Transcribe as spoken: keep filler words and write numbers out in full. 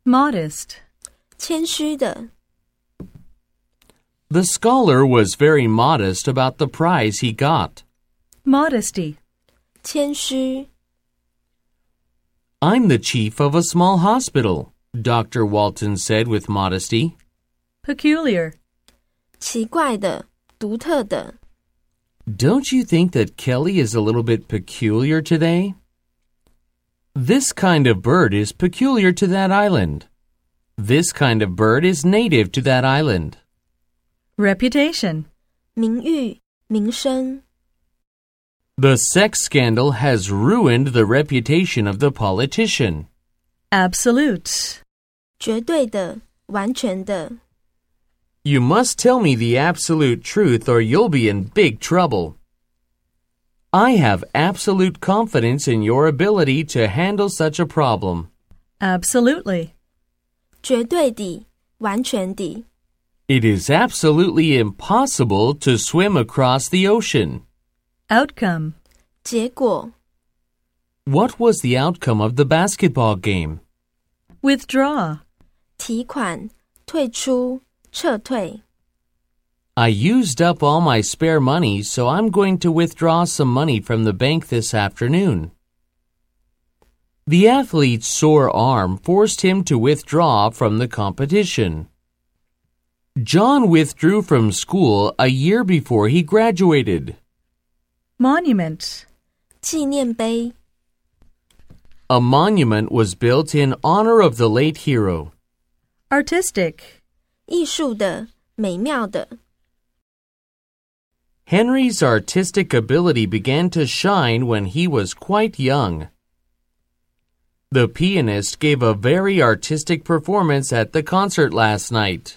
Modest. 谦虚的。 The scholar was very modest about the prize he got. Modesty. 谦虚。 I'm the chief of a small hospital, Doctor Walton said with modesty. Peculiar. 奇怪的，独特的。 Don't you think that Kelly is a little bit peculiar today? This kind of bird is peculiar to that island. This kind of bird is native to that island. Reputation. 名誉，名声。 The sex scandal has ruined the reputation of the politician. Absolute. 绝对的，完全的。 You must tell me the absolute truth or you'll be in big trouble. I have absolute confidence in your ability to handle such a problem. Absolutely. 绝对的，完全的。 It is absolutely impossible to swim across the ocean. Outcome. 结果。 What was the outcome of the basketball game? Withdraw. 提款，退出，撤退。 I used up all my spare money, so I'm going to withdraw some money from the bank this afternoon. The athlete's sore arm forced him to withdraw from the competition. John withdrew from school a year before he graduated. Monument. 纪念碑。 A monument was built in honor of the late hero. Artistic. 艺术的，美妙的。 Henry's artistic ability began to shine when he was quite young. The pianist gave a very artistic performance at the concert last night.